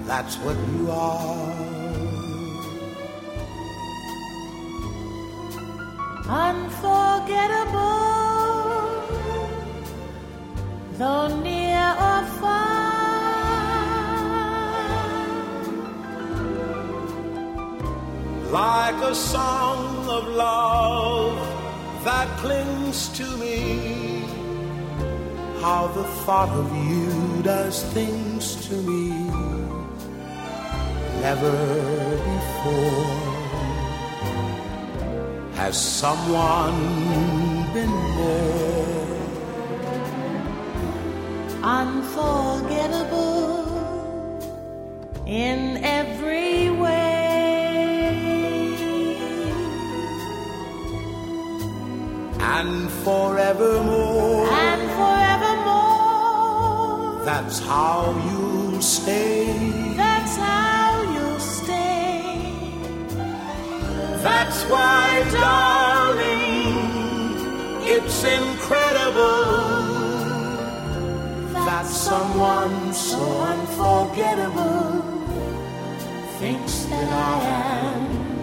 that's what you are. Unforgettable, though near or far, like a song of love that clings to me. How the thought of you does things to me. Never before has someone been more unforgettable in every way, and forevermore. and forevermore. That's how you'll stay. That's how you'll stay. That's why, darling, it's incredible that someone so unforgettable thinks that I am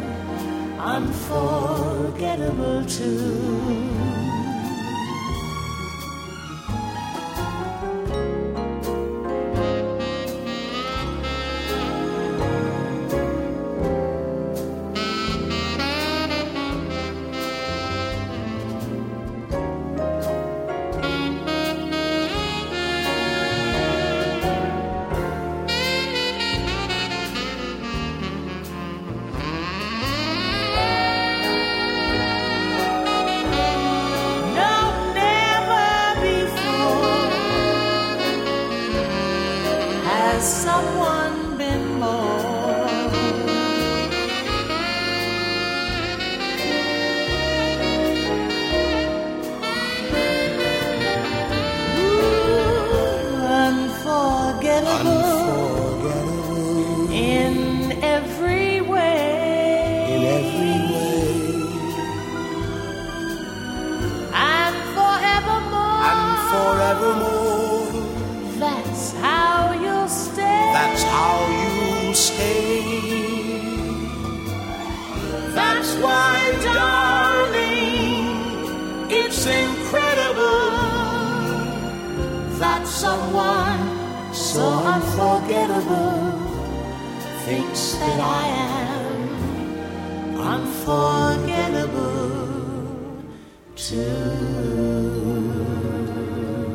unforgettable too. Someone been more unforgettable in every way, and forevermore. That's how you'll stay. That's how you'll stay. That's why, darling, it's incredible that someone so unforgettable thinks that I am unforgettable too.